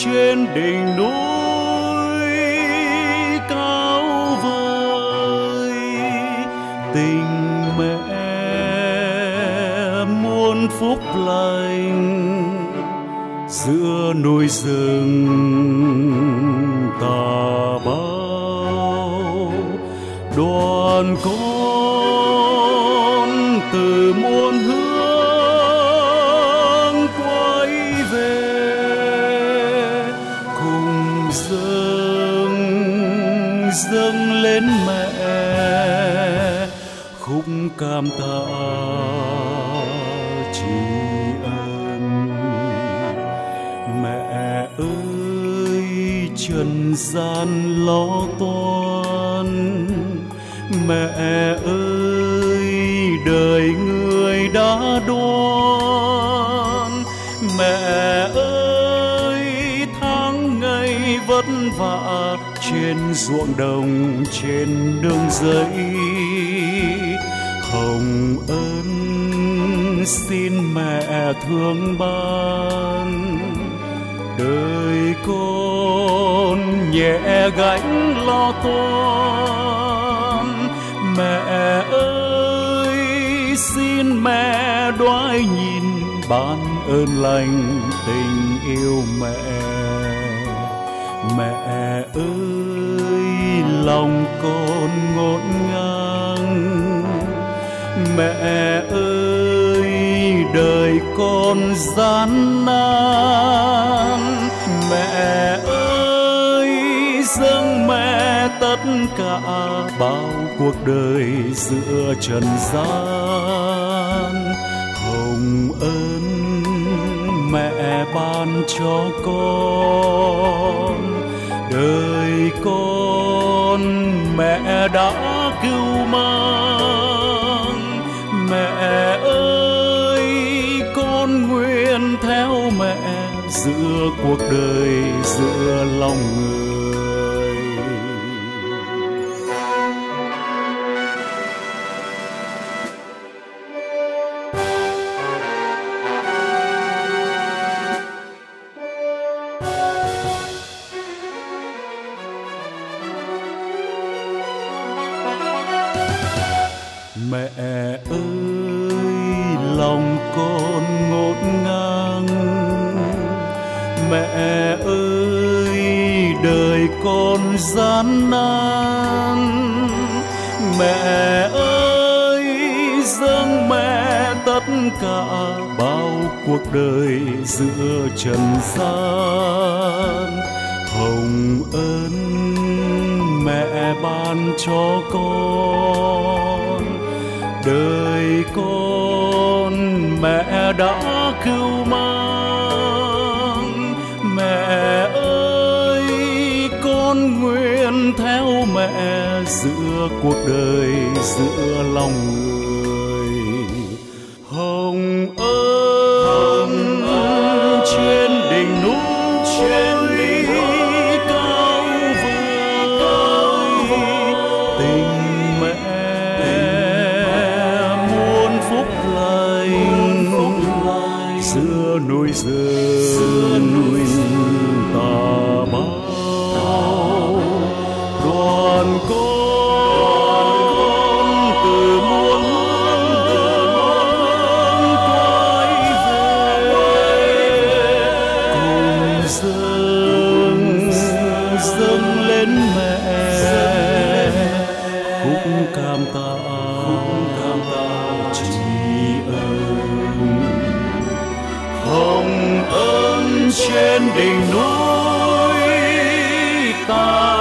trên đỉnh núi cao vời, tình mẹ muôn phúc lành giữa núi rừng tà bao. Đoàn con từ muôn hướng quay về, cùng dâng lên mẹ khúc cảm tạ tri ân. Mẹ ơi trần gian lo toan, mẹ ơi đời người đã đoan, mẹ ơi tháng ngày vất vả trên ruộng đồng trên nương rẫy. Hồng ân xin mẹ thương ban, đời con nhẹ gánh lo toan. Mẹ ơi xin mẹ đoái nhìn ban ơn lành tình yêu mẹ. Mẹ ơi lòng con ngổn ngang, mẹ ơi đời con gian nan. Mẹ ơi dâng mẹ tất cả bao cuộc đời giữa trần gian. Hồng ân mẹ ban cho con, đời con mẹ đã cứu mang. Mẹ ơi con nguyện theo mẹ giữa cuộc đời giữa lòng người. Mẹ ơi lòng con ngổn ngang, mẹ ơi đời con gian nan. Mẹ ơi dâng mẹ tất cả bao cuộc đời giữa trần gian. Hồng ân mẹ ban cho con, đời con mẹ đã cứu mang. Mẹ ơi con nguyện theo mẹ giữa cuộc đời giữa lòng người. Hồng ân trên đỉnh núi cao vời, tình mẹ muôn phúc lành giữa núi rừng tà bao. Đoàn con từ muôn hướng quay về, cùng dâng lên mẹ khúc cảm tạ tri ân. Hồng ân trên đỉnh núi ta